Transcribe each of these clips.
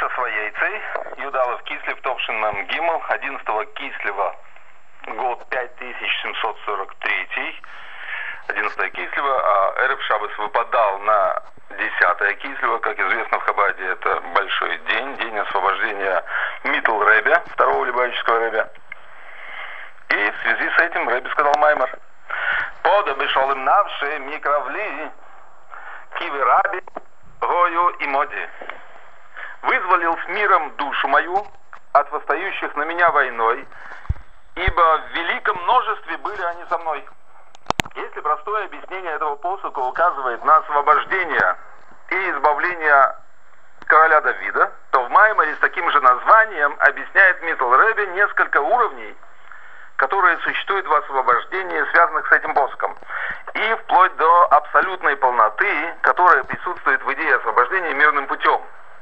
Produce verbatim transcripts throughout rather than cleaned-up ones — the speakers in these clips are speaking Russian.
Паршас Ваейцей, Юдалов Кислев, Товшин Мем Гимл, одиннадцатого Кислева, год пять тысяч семьсот сорок три, одиннадцатое Кислева, а Эрев Шаббас выпадал на десятое Кислева, как известно в Хабаде, это большой день, день освобождения Митл Ребе, второго Любавического Ребе. И в связи с этим Ребе сказал Маймер: «Пода бешол им навши микровли, киви раби, гою и моди. Вызволил с миром душу мою от восстающих на меня войной, ибо в великом множестве были они со мной». Если простое объяснение этого посука указывает на освобождение и избавление короля Давида, то в Маймере с таким же названием объясняет Митл Ребе несколько уровней, которые существуют в освобождении, связанных с этим посуком, и вплоть до абсолютной полноты, которая присутствует в идее освобождения мирным путем.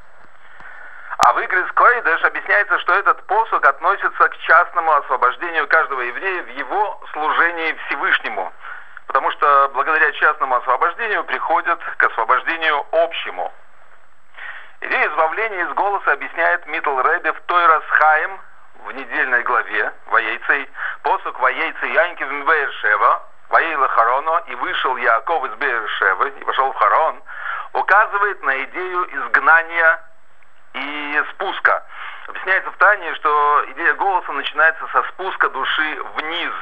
А в Игрис Койдеш объясняется, что этот посук относится к частному освобождению каждого еврея в его служении Всевышнему, потому что благодаря частному освобождению приходят к освобождению общему. Идея избавления из голоса объясняет Митл Ребе в Тойрас Хаим в недельной главе Ваейцей, посук Ваейцей Янкив Беэр-Шева, Ваейла Хароно, и вышел Яаков из Беэр-Шевы и пошел в Харон, указывает на идею изгнания и спуска. Объясняется в Тане, что идея голоса начинается со спуска души вниз.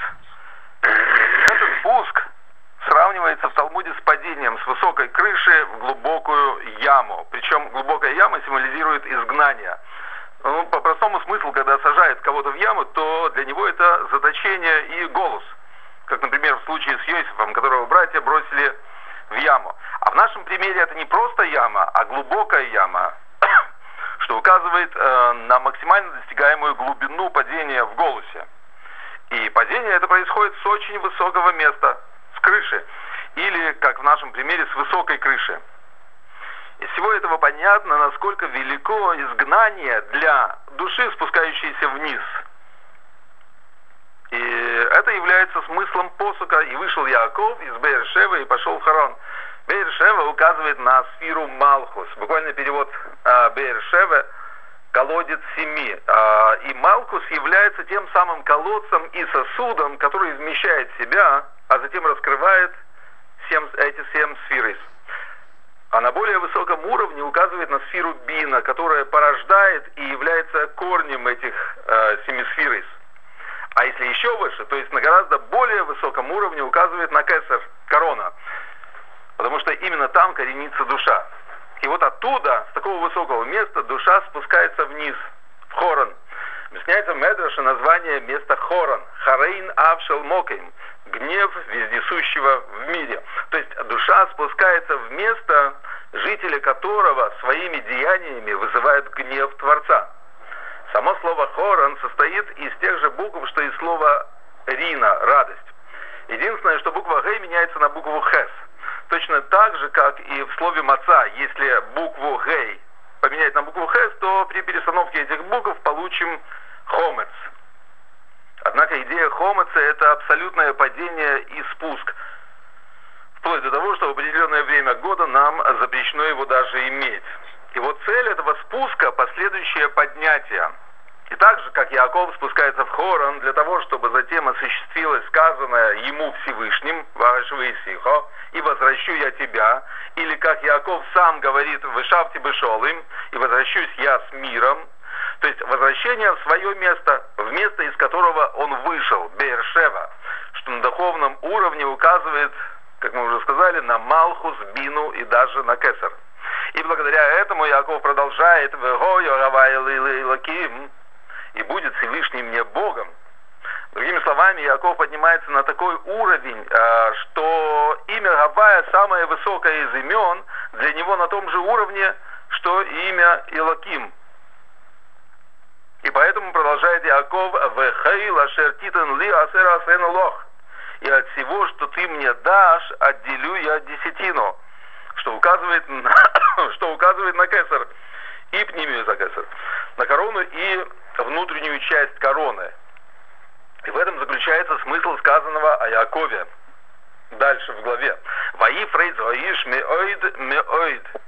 Этот спуск сравнивается в Талмуде с падением с высокой крыши в глубокую яму. Причем глубокая яма символизирует изгнание. Ну, по простому смыслу, когда сажает кого-то в яму, то для него это заточение и голос. Как, например, в случае с Йосифом, которого братья бросили в яму. А в нашем примере это не просто яма, а глубокая яма, что указывает э, на максимально достигаемую глубину падения в голосе. И падение это происходит с очень высокого места, с крыши, или, как в нашем примере, с высокой крыши. Из всего этого понятно, насколько велико изгнание для души, спускающейся вниз. И это является смыслом посука. И вышел Яаков из Беэр-Шевы и пошел в Харон. Беэр-Шева указывает на сферу Малхус. Буквальный перевод э, Беэр-Шевы — колодец семи. Э, и Малхус является тем самым колодцем и сосудом, который вмещает себя, а затем раскрывает семь, эти семь сферы. А на более высоком уровне указывает на сферу Бина, которая порождает и является корнем этих э, семи сфер. А если еще выше, то есть на гораздо более высоком уровне указывает на Кесар, корона, потому что именно там коренится душа. И вот оттуда, с такого высокого места, душа спускается вниз, в Хорон. Объясняется в Медраше название места Хорон, Харейн Авшел Мокейм, гнев вездесущего в мире. То есть душа спускается в место, жители которого своими деяниями вызывают гнев Творца. Само слово Хорон состоит из тех же букв, что и слово Рина, радость. Единственное, что буква Гей меняется на букву Хес. Точно так же, как и в слове Маца, если букву Гей поменять на букву Хес, то при перестановке этих букв получим Хомец. Однако идея Хомеца — это абсолютное падение и спуск. Вплоть до того, что в определенное время года нам запрещено его даже иметь. И вот цель этого спуска — последующее поднятие. И так же, как Яаков спускается в Хорон для того, чтобы затем осуществилось сказанное ему Всевышним, «Ваашвейсихо», «И возвращу я тебя», или как Яаков сам говорит, «Вышавти бешолым», «И возвращусь я с миром», то есть возвращение в свое место, в место, из которого он вышел, Беэр-Шева, что на духовном уровне указывает, как мы уже сказали, на Малхус, Бину и даже на Кесар. И благодаря этому Яаков продолжает «И будет Всевышний мне Богом». Другими словами, Яаков поднимается на такой уровень, что имя Гавая, самое высокое из имен, для него на том же уровне, что и имя Элоким. И поэтому продолжает Яаков «Вехей лашер титан ли асер асену лох». «И от всего, что ты мне дашь, отделю я десятину», что указывает на, что указывает на Кесар и пнимию за Кесар, на корону и внутреннюю часть короны. И в этом заключается смысл сказанного о Яакове. Дальше в главе. «Ваифрейд гаиш меоид меоид».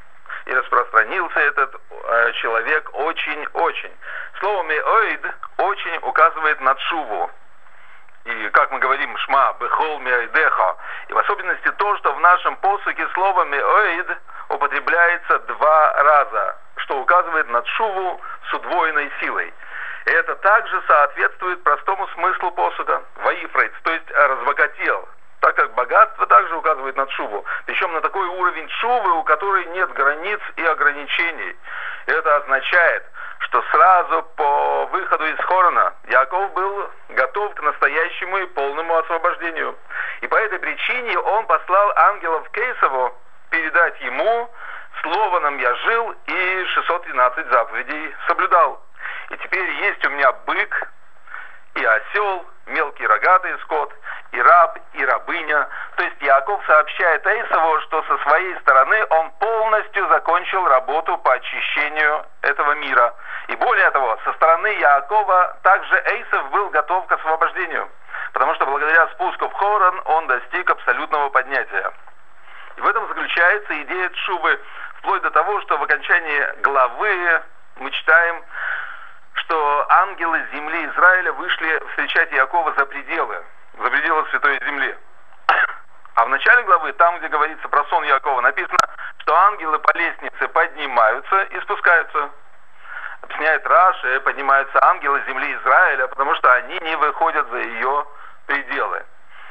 и распространился этот э, человек очень-очень. Слово «меоид» очень указывает на тшуву. И, как мы говорим, «шма бехол меоидеха». И в особенности то, что в нашем посуке слово «меоид» употребляется два раза, что указывает на тшуву с удвоенной силой. И это также соответствует простому смыслу посука «ваифрейц», то есть «разбогател», так как богатство также указывает на тшуву, причем на такой уровень тшувы, у которой нет границ и ограничений. И это означает, что сразу по выходу из Хорона Яаков был готов к настоящему и полному освобождению. И по этой причине он послал ангелов к Эйсаву передать ему: «Слово нам я жил и шестьсот тринадцать заповедей соблюдал. И теперь есть у меня бык и осел, мелкий рогатый скот, и раб, и рабыня». То есть Яаков сообщает Эйсаву, что со своей стороны он полностью закончил работу по очищению этого мира. И более того, со стороны Яакова также Эйсав был готов к освобождению, потому что благодаря спуску в Хорон он достиг абсолютного поднятия. И в этом заключается идея тшувы, вплоть до того, что в окончании главы мы читаем, что ангелы земли Израиля вышли встречать Яакова за пределы, за пределы Святой Земли. А в начале главы, там, где говорится про сон Яакова, написано, что ангелы по лестнице поднимаются и спускаются. Объясняет Раши, поднимаются ангелы земли Израиля, потому что они не выходят за ее пределы.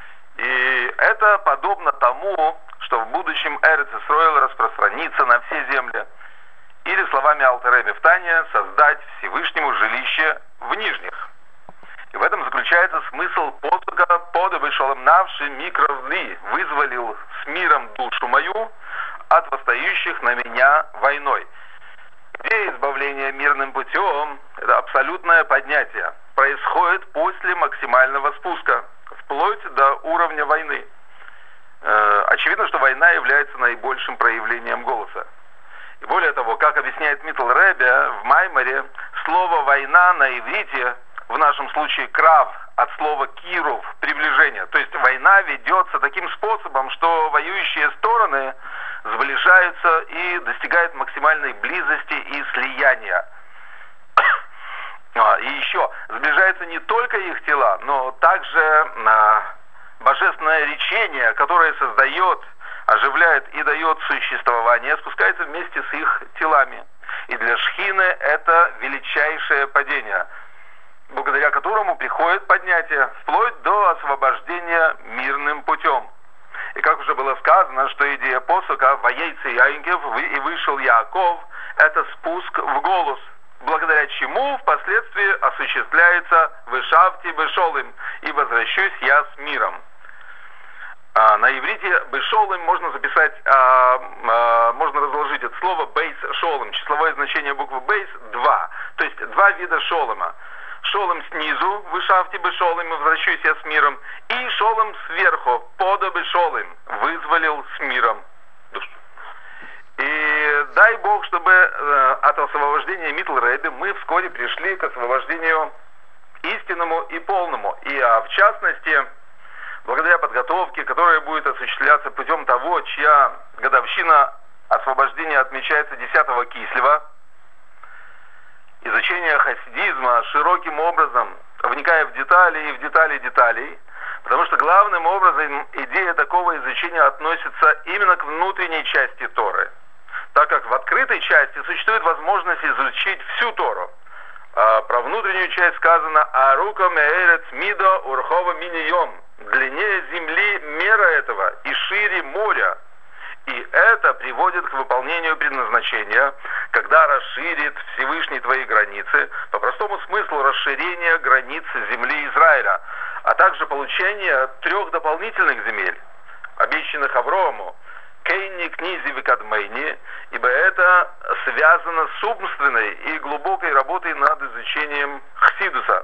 И это подобно тому, что в будущем Эрец Исроэл распространится на все земли. Или, словами Алтер Ребе в Тане, создать Всевышнему жилище в нижних. И в этом заключается смысл посука «Пода вышелом навши микровли, вызволил с миром душу мою от восстающих на меня войной». Где избавление мирным путем, это абсолютное поднятие, происходит после максимального спуска, вплоть до уровня войны. Э, очевидно, что война является наибольшим проявлением голоса. И более того, как объясняет Миттл Ребе в Майморе, слово «война» на иврите, в нашем случае «крав», от слова «кирув», приближение. То есть война ведется таким способом, что воюющие стороны сближаются и достигают максимальной близости и слияния. И еще, сближаются не только их тела, но также божественное речение, которое создает, оживляет и дает существование, спускается вместе с их телами. И для Шхины это величайшее падение, благодаря которому приходит поднятие, вплоть до освобождения мирным путем. И как уже было сказано, что идея посука «Ваейцы Яинкев» и «Вышел Яаков» — это спуск в голос, благодаря чему впоследствии осуществляется «Вышавти бешолым» и «Возвращусь я с миром». А, на иврите «бешолым» можно записать, а, а, можно разложить это слово «бейс шолым», числовое значение буквы «бейс» — два, то есть два вида шолома. Шолом снизу, вышавти бы шолым, возвращусь я с миром, и шолом сверху, пода бы шолым, вызволил с миром душу. И дай Бог, чтобы э, от освобождения Миттл Ребе мы вскоре пришли к освобождению истинному и полному. И а, в частности, благодаря подготовке, которая будет осуществляться путем того, чья годовщина освобождения отмечается десятого Кислева, изучение хасидизма широким образом, вникая в детали и в детали деталей, потому что главным образом идея такого изучения относится именно к внутренней части Торы, так как в открытой части существует возможность изучить всю Тору. А про внутреннюю часть сказано «Арука меэрец мидо урхова миньон», длиннее земли мера этого и шире моря. И это приводит к выполнению предназначения, когда расширит Всевышний твои границы, по простому смыслу расширение границ земли Израиля, а также получение трех дополнительных земель, обещанных Аврааму, Кейни, Книзи, Викадмейни, ибо это связано с умственной и глубокой работой над изучением Хсидуса.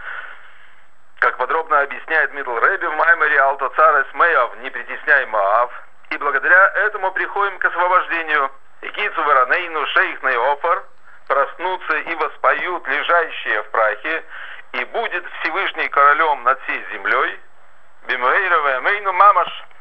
Как подробно объясняет Миттл Ребе в Майморе «Алто цар эсмеяв, не притесняй Моав», и благодаря этому приходим к освобождению. Икицу варанейну шейхный офар, проснутся и воспоют лежащие в прахе, и будет Всевышний королем над всей землей. Бимуэйрове мейну мамаш.